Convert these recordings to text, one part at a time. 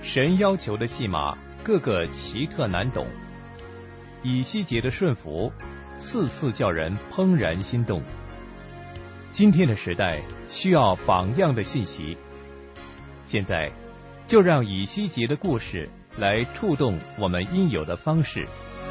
神要求的戏码个个奇特难懂，以西结的顺服次次叫人怦然心动。今天的时代需要榜样的信息，现在就让以西结的故事来触动我们应有的方式。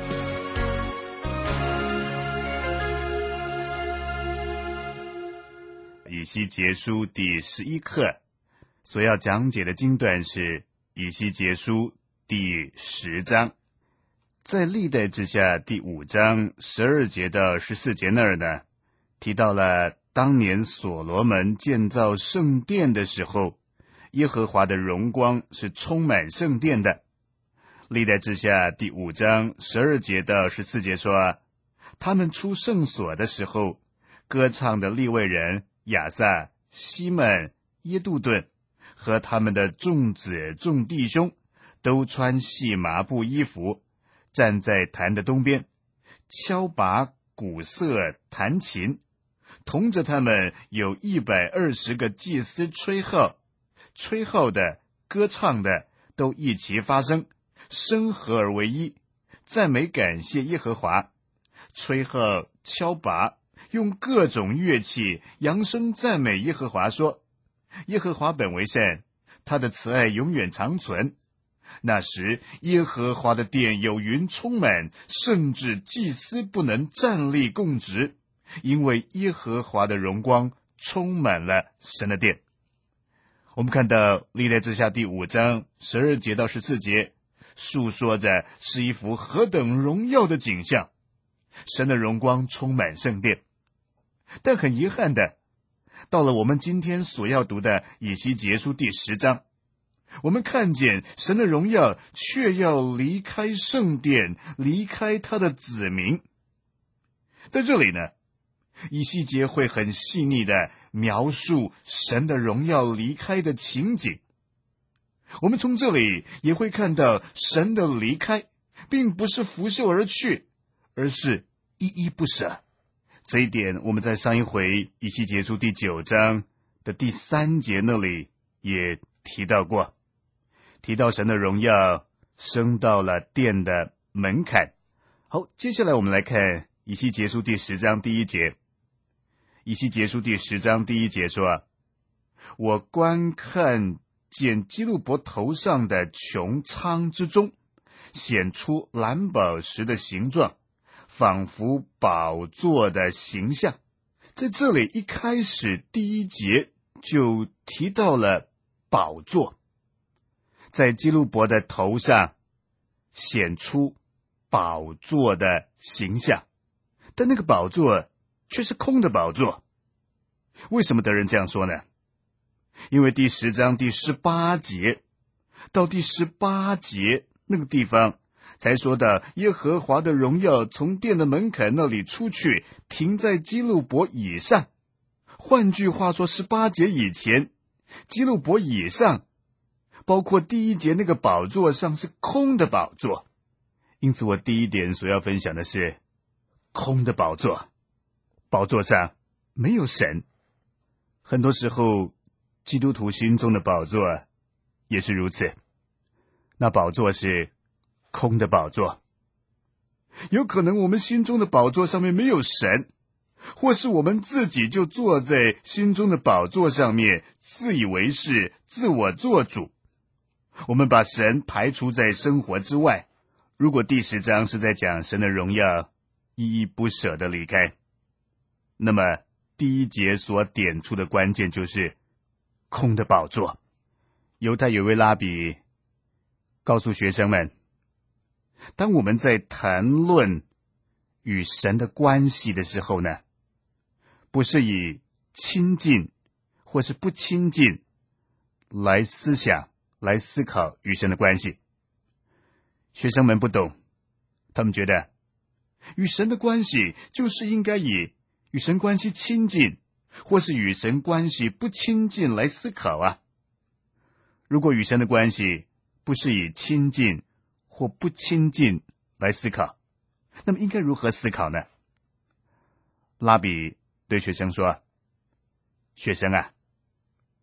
以西结书第11课所要讲解的经段是以西结书第10章，在历代之下第5章12节到14节那儿呢，提到了当年所罗门建造圣殿的时候，耶和华的荣光是充满圣殿的。历代之下第5章12节到14节说，他们出圣所的时候，歌唱的利未人亚萨、西门、耶杜顿和他们的众子众弟兄都穿细麻布衣服，站在坛的东边，敲拔、鼓瑟、弹琴。同着他们有120个祭司吹号，吹号的、歌唱的都一齐发声，声合而为一，赞美感谢耶和华。吹号、敲拔，用各种乐器扬声赞美耶和华，说：耶和华本为善，他的慈爱永远长存。那时耶和华的殿有云充满，甚至祭司不能站立供职，因为耶和华的荣光充满了神的殿。我们看到历代志下第5章12节到14节，述说着是一幅何等荣耀的景象，神的荣光充满圣殿。但很遗憾的，到了我们今天所要读的以西结书第10章，我们看见神的荣耀却要离开圣殿，离开他的子民。在这里呢，以西结会很细腻的描述神的荣耀离开的情景。我们从这里也会看到神的离开并不是拂袖而去，而是依依不舍。这一点我们在上一回以西结书第9章的第3节那里也提到过，提到神的荣耀升到了殿的门槛。好，接下来我们来看以西结书第10章第1节。以西结书第10章第1节说：我观看见基路伯头上的穹苍之中显出蓝宝石的形状，仿佛宝座的形象。在这里一开始第1节就提到了宝座，在基路伯的头上显出宝座的形象，但那个宝座却是空的宝座。为什么得人这样说呢？因为第10章第18节到第18节那个地方才说到耶和华的荣耀从殿的门槛那里出去，停在基路伯以上。换句话说，18节以前，基路伯以上包括第1节那个宝座上是空的宝座。因此我第一点所要分享的是空的宝座，宝座上没有神。很多时候基督徒心中的宝座也是如此，那宝座是空的宝座。有可能我们心中的宝座上面没有神，或是我们自己就坐在心中的宝座上面，自以为是，自我做主。我们把神排除在生活之外。如果第10章是在讲神的荣耀依依不舍的离开，那么第1节所点出的关键就是空的宝座。犹太有位拉比告诉学生们，当我们在谈论与神的关系的时候呢，不是以亲近或是不亲近来思想来思考与神的关系。学生们不懂，他们觉得与神的关系就是应该以与神关系亲近或是与神关系不亲近来思考啊。如果与神的关系不是以亲近或不亲近来思考，那么应该如何思考呢？拉比对学生说，学生啊，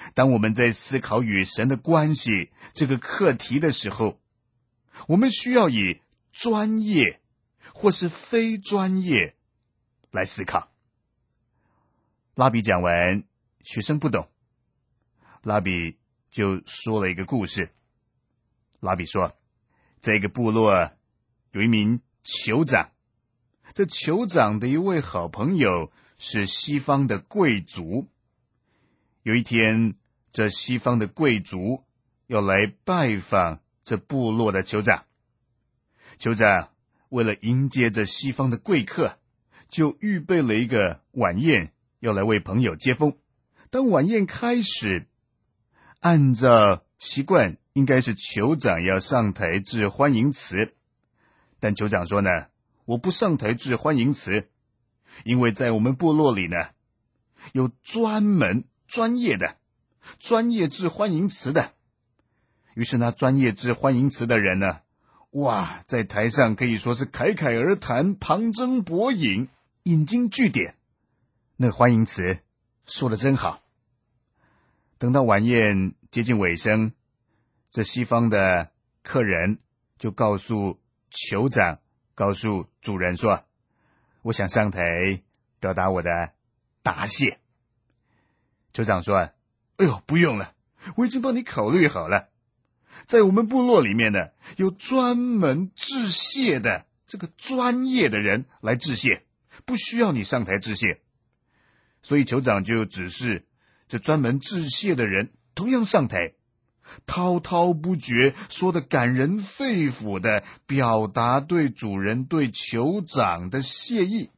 当我们在思考与神的关系这个课题的时候，我们需要以专业或是非专业来思考。拉比讲完，学生不懂，拉比就说了一个故事。拉比说，在一个部落有一名酋长，这酋长的一位好朋友是西方的贵族。有一天，这西方的贵族要来拜访这部落的酋长。酋长为了迎接这西方的贵客，就预备了一个晚宴，要来为朋友接风。当晚宴开始，按照习惯，应该是酋长要上台致欢迎词，但酋长说呢，我不上台致欢迎词，因为在我们部落里呢，有专业致欢迎词的。于是那专业致欢迎词的人呢，哇，在台上可以说是侃侃而谈，旁征博引，引经据典。那个欢迎词说得真好。等到晚宴接近尾声，这西方的客人就告诉酋长，告诉主人说，我想上台表达我的答谢。酋长说，哎呦，不用了，我已经帮你考虑好了。在我们部落里面呢，有专门致谢的这个专业的人来致谢，不需要你上台致谢。所以酋长就指示这专门致谢的人同样上台，滔滔不绝，说的感人肺腑的表达对主人对酋长的谢意。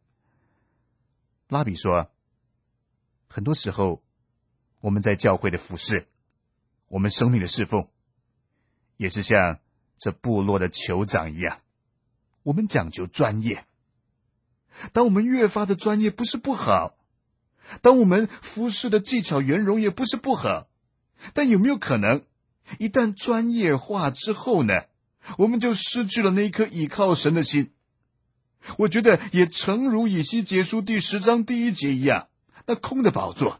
拉比说，很多时候我们在教会的服事，我们生命的侍奉，也是像这部落的酋长一样，我们讲究专业。当我们越发的专业不是不好，当我们服事的技巧圆融也不是不好，但有没有可能一旦专业化之后呢，我们就失去了那一颗倚靠神的心？我觉得也诚如以西结书第10章第1节一样，那空的宝座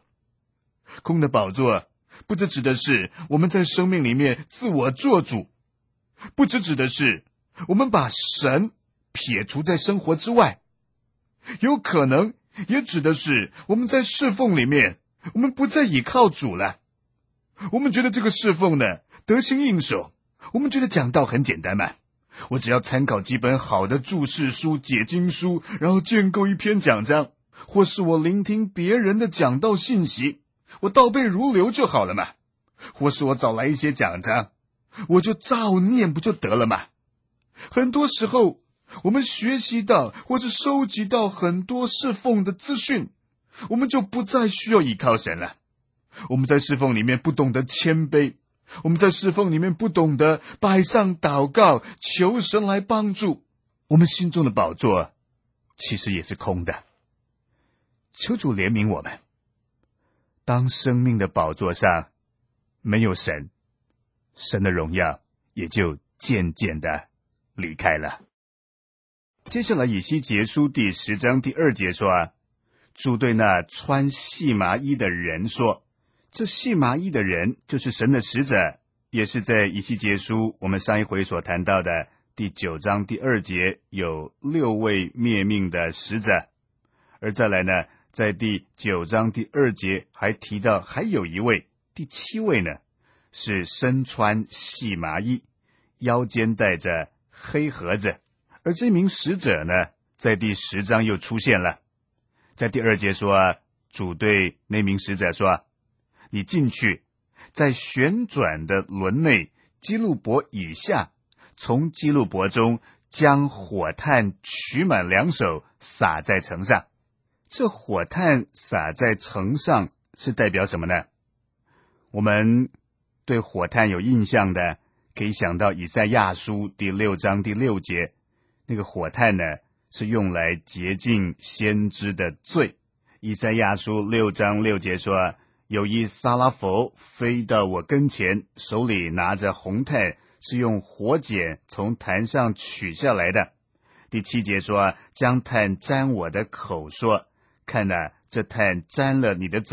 不只指的是我们在生命里面自我做主，不只指的是我们把神撇除在生活之外，有可能也指的是我们在侍奉里面，我们不再倚靠主了。我们觉得这个侍奉呢得心应手，我们觉得讲道很简单嘛，我只要参考几本好的注释书、解经书，然后建构一篇讲章，或是我聆听别人的讲道信息，我倒背如流就好了嘛，或是我找来一些讲章，我就照念不就得了嘛。很多时候我们学习到或是收集到很多侍奉的资讯，我们就不再需要依靠神了。我们在侍奉里面不懂得谦卑，我们在侍奉里面不懂得摆上祷告，求神来帮助，我们心中的宝座其实也是空的。求主怜悯我们，当生命的宝座上没有神，神的荣耀也就渐渐的离开了。接下来以西结书第10章第2节说，主对那穿细麻衣的人说，这细麻衣的人就是神的使者，也是在以西结书我们上一回所谈到的第9章第2节有6位灭命的使者。而再来呢，在第9章第2节还提到还有一位，第7位呢，是身穿细麻衣，腰间带着黑盒子。而这名使者呢，在第10章又出现了。在第2节说，主对那名使者说，你进去，在旋转的轮内基路伯以下，从基路伯中将火炭取满2手，撒在城上。这火炭撒在城上是代表什么呢？我们对火炭有印象的，可以想到以赛亚书第6章第6节，那个火炭呢，是用来洁净先知的罪。以赛亚书6章6节说，有一撒拉弗飞到我跟前，手里拿着红炭，是用火剪从坛上取下来的。第7节说，将炭沾我的口，说，看哪，这炭沾了你的嘴，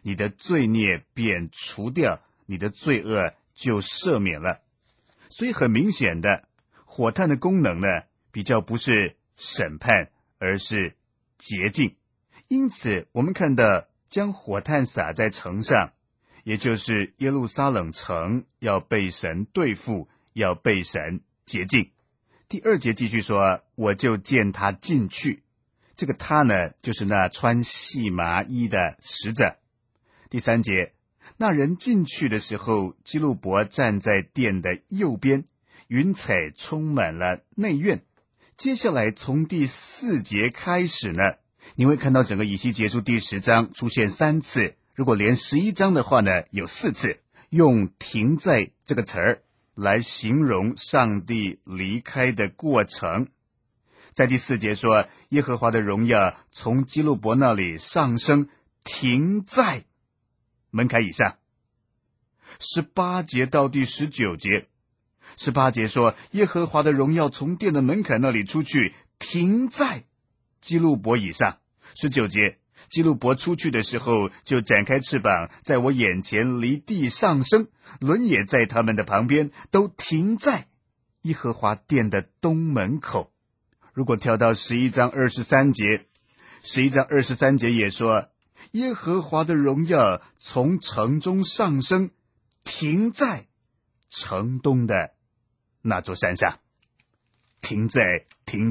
你的罪孽便除掉，你的罪恶就赦免了。所以很明显的，火炭的功能呢，比较不是审判，而是洁净。因此我们看到将火炭撒在城上，也就是耶路撒冷城要被神对付，要被神洁净。第2节继续说，我就见他进去。这个他呢，就是那穿细麻衣的使者。第3节，那人进去的时候，基路伯站在殿的右边，云彩充满了内院。接下来从第4节开始呢，你会看到整个以西结书第10章出现3次，如果连11章的话呢，有4次，用停在这个词儿来形容上帝离开的过程。在第4节说，耶和华的荣耀从基路伯那里上升，停在门槛以上。18节到第19节，18节说，耶和华的荣耀从殿的门槛那里出去，停在基路伯以上。19节，基路伯出去的时候，就展开翅膀，在我眼前离地上升，轮也在他们的旁边，都停在耶和华殿的东门口。如果跳到11章23节，11章23节也说，耶和华的荣耀从城中上升，停在城东的那座山上。停在。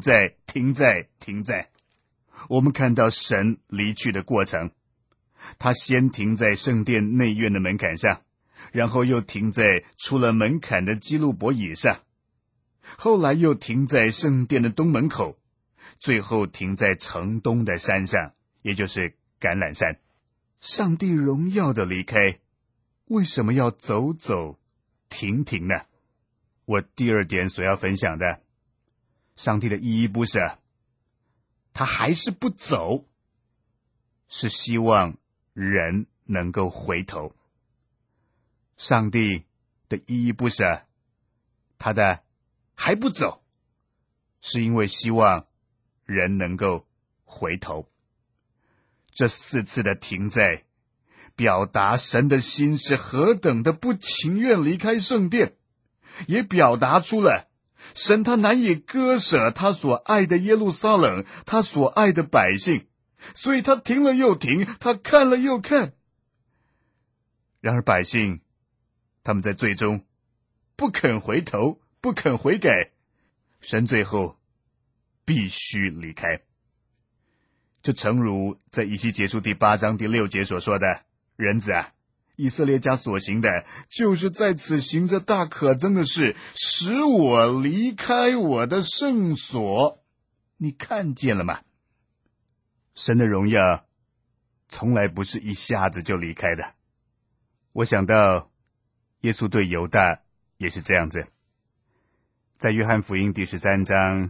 我们看到神离去的过程，他先停在圣殿内院的门槛上，然后又停在出了门槛的基路伯以上，后来又停在圣殿的东门口，最后停在城东的山上，也就是橄榄山。上帝荣耀的离开，为什么要走走停停呢？我第2点所要分享的，上帝的意义不是他还是不走，是希望人能够回头。上帝的意义不是他的还不走，是因为希望人能够回头。这4次的停在，表达神的心是何等的不情愿离开圣殿，也表达出了神他难以割舍他所爱的耶路撒冷，他所爱的百姓，所以他停了又停，他看了又看。然而百姓他们在最终不肯回头，不肯悔改，神最后必须离开。就诚如在以西结书第8章第6节所说的，人子啊，以色列家所行的，就是在此行着大可憎的事，使我离开我的圣所。你看见了吗？神的荣耀从来不是一下子就离开的。我想到耶稣对犹大也是这样子。在约翰福音第13章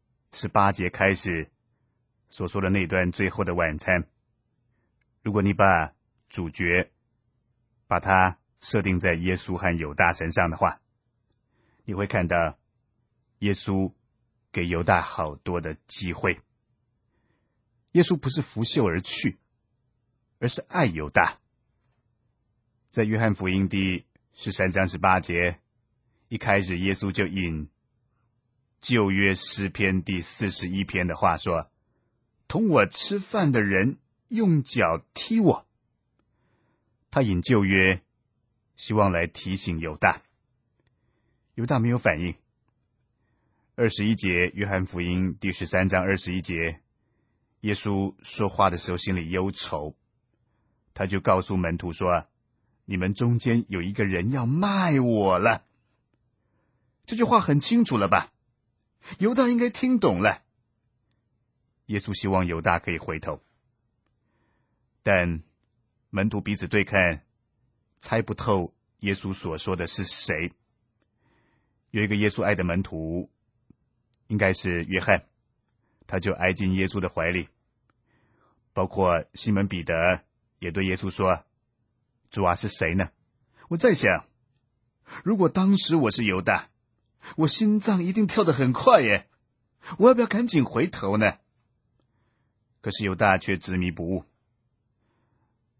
18节开始所说的那段最后的晚餐，如果你把主角把它设定在耶稣和犹大身上的话，你会看到耶稣给犹大好多的机会。耶稣不是拂袖而去，而是爱犹大。在约翰福音第13章18节，一开始耶稣就引旧约诗篇第41篇的话说，同我吃饭的人用脚踢我。他引旧约，希望来提醒犹大。犹大没有反应。21节，约翰福音第13章21节，耶稣说话的时候心里忧愁，他就告诉门徒说，你们中间有一个人要卖我了。这句话很清楚了吧？犹大应该听懂了。耶稣希望犹大可以回头，但门徒彼此对看，猜不透耶稣所说的是谁。有一个耶稣爱的门徒，应该是约翰，他就挨进耶稣的怀里。包括西门彼得也对耶稣说，主啊，是谁呢？我在想，如果当时我是犹大，我心脏一定跳得很快耶，我要不要赶紧回头呢？可是犹大却执迷不悟。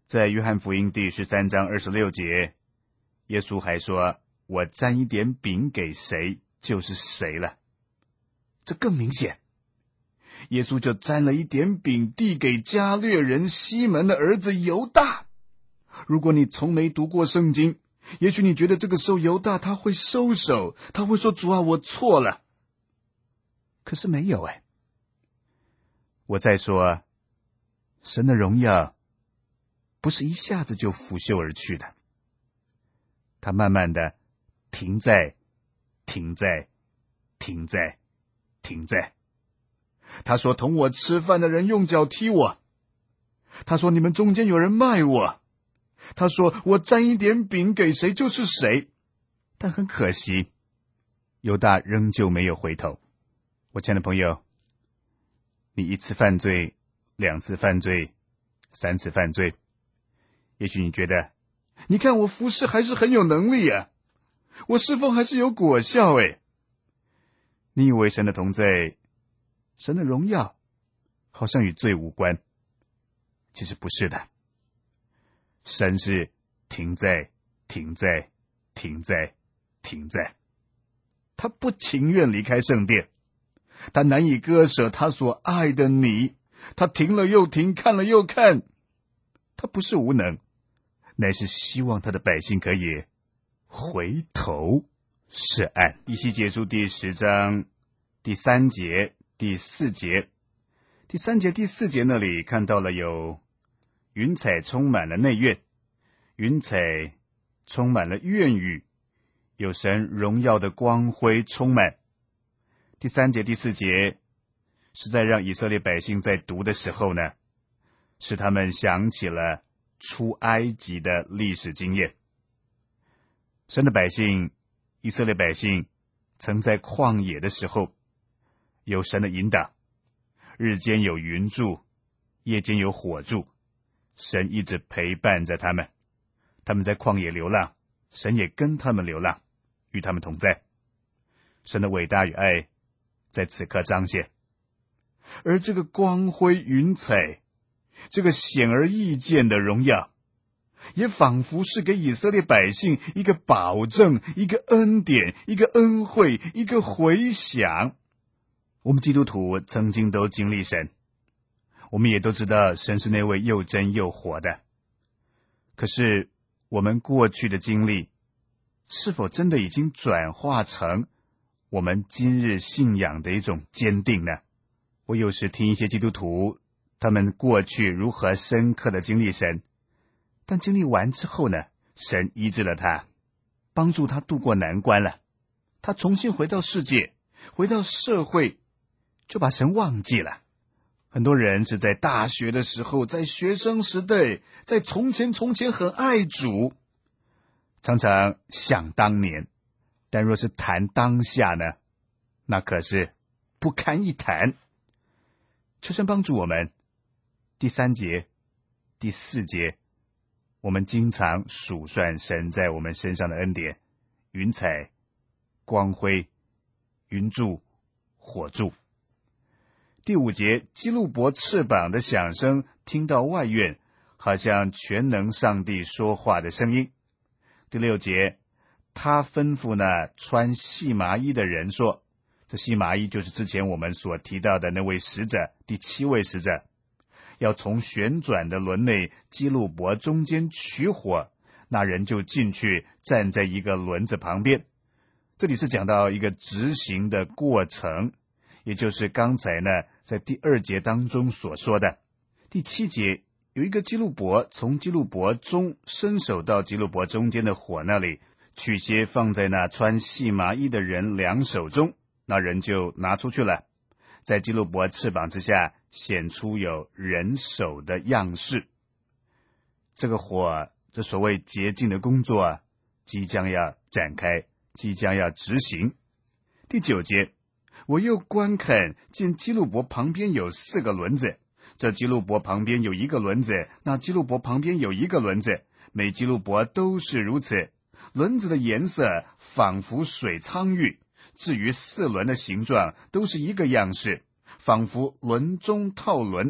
在约翰福音第13章26节，耶稣还说，我沾一点饼给谁，就是谁了。这更明显，耶稣就沾了一点饼递给加略人西门的儿子犹大。如果你从没读过圣经，也许你觉得这个时候犹大他会收手，他会说，主啊，我错了。可是没有。我再说，神的荣耀不是一下子就拂袖而去的，他慢慢的停在他说，同我吃饭的人用脚踢我，他说，你们中间有人卖我，他说，我沾一点饼给谁就是谁。但很可惜，犹大仍旧没有回头。我亲爱的朋友，你一次犯罪，2次犯罪，3次犯罪，也许你觉得，你看我服侍还是很有能力啊，我侍奉还是有果效。你以为神的同在，神的荣耀好像与罪无关，其实不是的。神是停在，他不情愿离开圣殿，他难以割舍他所爱的你，他停了又停，看了又看。他不是无能，乃是希望他的百姓可以回头是岸。以西结书第10章第3节、第4节。第3节、第4节那里看到了有云彩充满了内院，云彩充满了院宇，有神荣耀的光辉充满。第3节、第4节是在让以色列百姓在读的时候呢，使他们想起了出埃及的历史经验。神的百姓，以色列百姓曾在旷野的时候有神的引导，日间有云柱，夜间有火柱，神一直陪伴着他们。他们在旷野流浪，神也跟他们流浪，与他们同在。神的伟大与爱在此刻彰显。而这个光辉云彩，这个显而易见的荣耀，也仿佛是给以色列百姓一个保证，一个恩典，一个恩惠，一个回响。我们基督徒曾经都经历神，我们也都知道神是那位又真又活的。可是我们过去的经历，是否真的已经转化成我们今日信仰的一种坚定呢？我有时听一些基督徒，他们过去如何深刻的经历神，但经历完之后呢，神医治了他，帮助他度过难关了，他重新回到世界，回到社会，就把神忘记了。很多人是在大学的时候，在学生时代，在从前很爱主，常常想当年，但若是谈当下呢，那可是不堪一谈。求神帮助我们，第3节、第4节，我们经常数算神在我们身上的恩典，云彩、光辉、云柱、火柱。第5节，基路伯翅膀的响声听到外院，好像全能上帝说话的声音。第6节，他吩咐那穿细麻衣的人说，这细麻衣就是之前我们所提到的那位使者，第7位使者，要从旋转的轮内基路伯中间取火，那人就进去站在一个轮子旁边。这里是讲到一个执行的过程，也就是刚才呢在第2节当中所说的。第7节，有一个基路伯从基路伯中伸手到基路伯中间的火那里，取些放在那穿细麻衣的人2手中，那人就拿出去了，在基路伯翅膀之下显出有人手的样式。这个火，这所谓洁净的工作即将要展开，即将要执行。第9节，我又观看，见基路伯旁边有4个轮子，这基路伯旁边有1个轮子，那基路伯旁边有1个轮子，每基路伯都是如此。轮子的颜色仿佛水苍玉，至于4轮的形状都是一个样式，仿佛轮中套轮。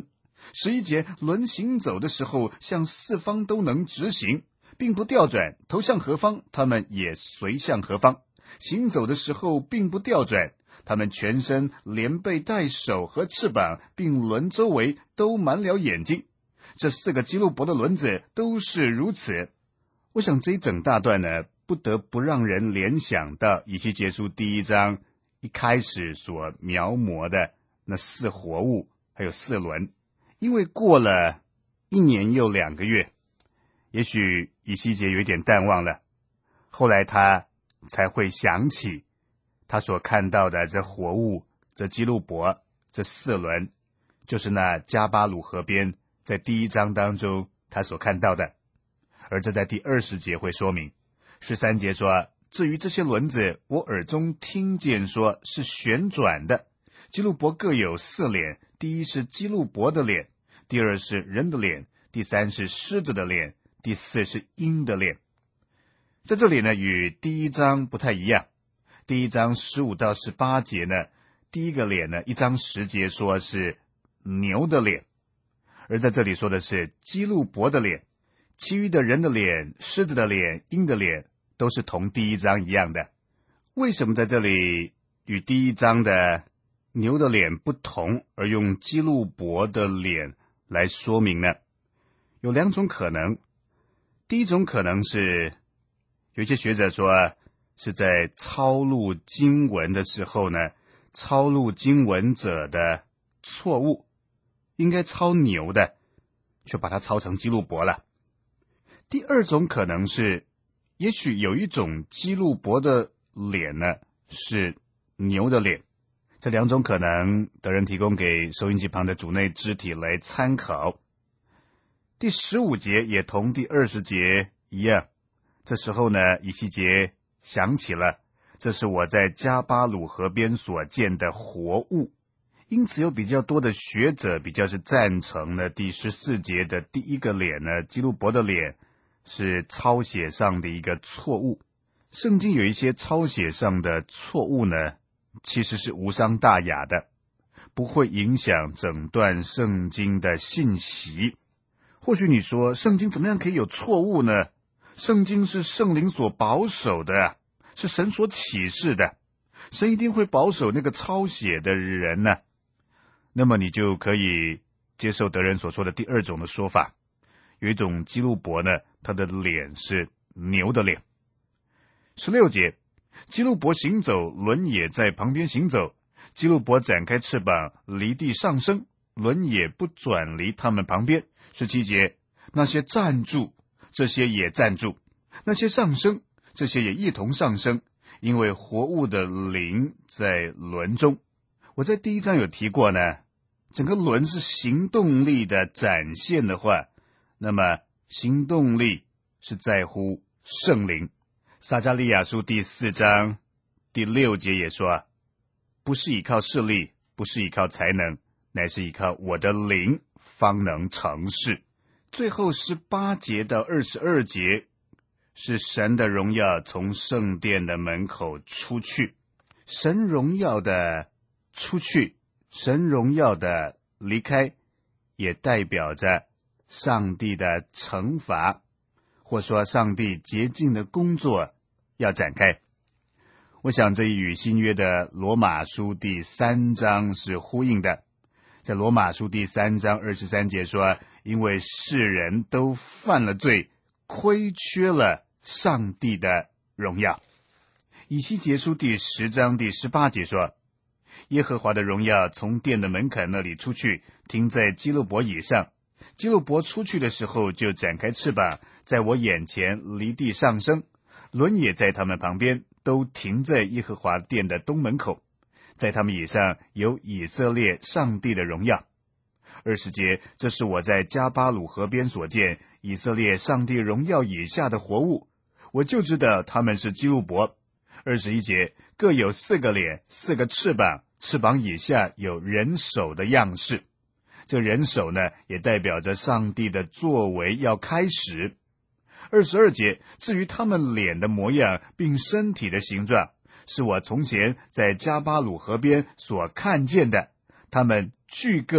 11节，轮行走的时候，向四方都能直行，并不调转，头向何方，他们也随向何方。行走的时候并不调转，他们全身连背带手和翅膀，并轮周围都满了眼睛。这4个基路伯的轮子都是如此。我想这一整大段呢，不得不让人联想到以西结书第1章一开始所描摹的那4活物，还有4轮。因为过了1年又2个月，也许以西结有一点淡忘了，后来他才会想起他所看到的这活物，这基路伯，这4轮，就是那加巴鲁河边在第1章当中他所看到的。而这在第20节会说明。13节说，至于这些轮子，我耳中听见说是旋转的，基路伯各有4脸，第一是基路伯的脸，第2是人的脸，第3是狮子的脸，第4是鹰的脸。在这里呢，与第1章不太一样。第1章15到18节呢，第一个脸呢，1章10节说是牛的脸，而在这里说的是基路伯的脸，其余的人的脸、狮子的脸、鹰的脸都是同第1章一样的。为什么在这里与第1章的牛的脸不同，而用基路伯的脸来说明呢？有2种可能。第一种可能是，有一些学者说是在抄录经文的时候呢，抄录经文者的错误，应该抄牛的，却把它抄成基路伯了。第2种可能是，也许有一种基路伯的脸呢是牛的脸。这2种可能，德人提供给收音机旁的主内肢体来参考。第15节也同第20节一样，这时候呢，以西结想起了，这是我在加巴鲁河边所见的活物。因此有比较多的学者比较是赞成呢第14节的第一个脸呢，基路伯的脸是抄写上的一个错误。圣经有一些抄写上的错误呢，其实是无伤大雅的，不会影响整段圣经的信息。或许你说，圣经怎么样可以有错误呢？圣经是圣灵所保守的，是神所启示的，神一定会保守那个抄写的人呢。那么你就可以接受德人所说的第2种的说法，有一种基路伯呢，他的脸是牛的脸。16节，基路伯行走，轮也在旁边行走，基路伯展开翅膀，离地上升，轮也不转离他们旁边。17节，那些站住，这些也站住；那些上升，这些也一同上升，因为活物的灵在轮中。我在第1章有提过呢，整个轮是行动力的展现的话，那么行动力是在乎圣灵。撒迦利亚书第4章第6节也说，不是依靠势力，不是依靠才能，乃是依靠我的灵方能成事。最后18节到22节是神的荣耀从圣殿的门口出去。神荣耀的出去，神荣耀的离开，也代表着上帝的惩罚，或说上帝洁净的工作要展开。我想这与新约的罗马书第3章是呼应的。在罗马书第3章23节说，因为世人都犯了罪，亏缺了上帝的荣耀。以西结书第10章第18节说，耶和华的荣耀从殿的门槛那里出去，停在基路伯以上。基路伯出去的时候，就展开翅膀，在我眼前离地上升，轮也在他们旁边，都停在耶和华殿的东门口。在他们以上有以色列上帝的荣耀。20节，这是我在加巴鲁河边所见以色列上帝荣耀以下的活物，我就知道他们是基路伯。21节，各有4个脸，4个翅膀，翅膀以下有人手的样式。这人手呢，也代表着上帝的作为要开始。22节，至于他们脸的模样并身体的形状，是我从前在加巴鲁河边所看见的，他们俱各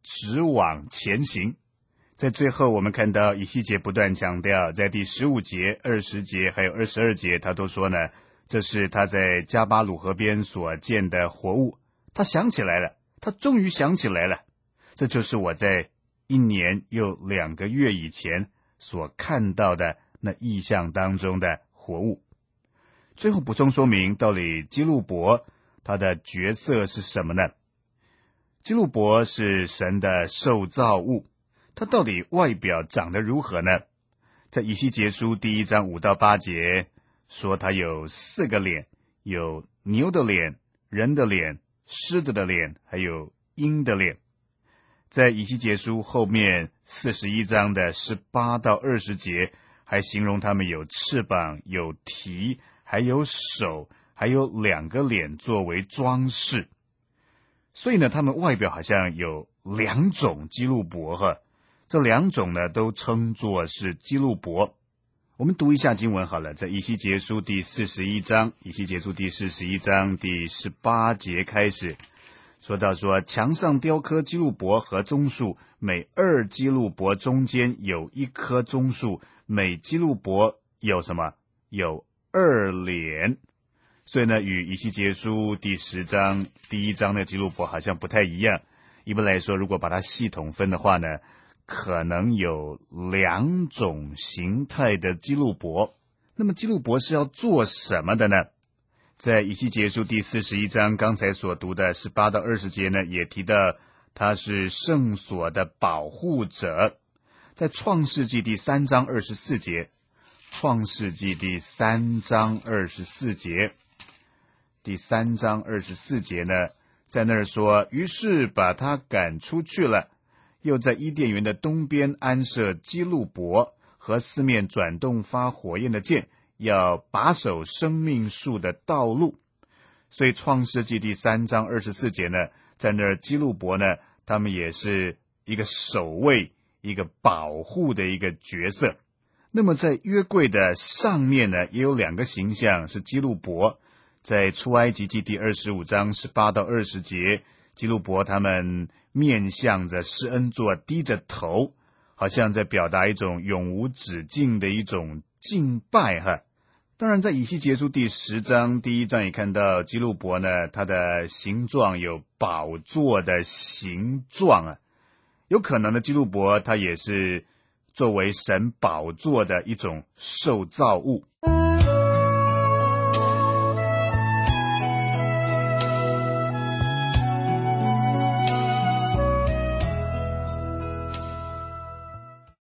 直往前行。在最后我们看到以西结不断强调，在第15节、20节还有22节，他都说呢，这是他在加巴鲁河边所见的活物。他想起来了，他终于想起来了，这就是我在1年又2个月以前所看到的那异象当中的活物。最后补充说明，到底基路伯他的角色是什么呢？基路伯是神的受造物，他到底外表长得如何呢？在以西结书第1章5到8节说，他有4个脸，有牛的脸、人的脸、狮子的脸，还有鹰的脸。在以西结书后面41章的18到20节还形容他们有翅膀、有蹄，还有手，还有2个脸作为装饰。所以呢，他们外表好像有2种基路伯哈，这2种呢都称作是基路伯。我们读一下经文好了，在以西结书第41章，以西结书第41章第18节开始说到说，墙上雕刻基路伯和棕树，每2基路伯中间有1棵棕树，每基路伯有什么？有2脸。所以呢，与以西结书第10章第1章的基路伯好像不太一样。一般来说，如果把它系统分的话呢，可能有2种形态的基路伯。那么基路伯是要做什么的呢？在以西结书第41章刚才所读的18到20节呢，也提到他是圣所的保护者。在创世纪第3章24节，创世纪第3章24节，第3章24节呢，在那儿说，于是把他赶出去了，又在伊甸园的东边安设基路伯和4面转动发火焰的剑，要把守生命树的道路。所以创世纪第3章24节呢，在那儿基路伯呢，他们也是一个守卫、一个保护的一个角色。那么在约柜的上面呢，也有2个形象是基路伯。在出埃及记第25章18到20节，基路伯他们面向着施恩座，低着头，好像在表达一种永无止境的一种敬拜哈。当然在以西结书第10章第1章也看到基路伯呢，它的形状有宝座的形状啊，有可能的基路伯它也是作为神宝座的一种受造物。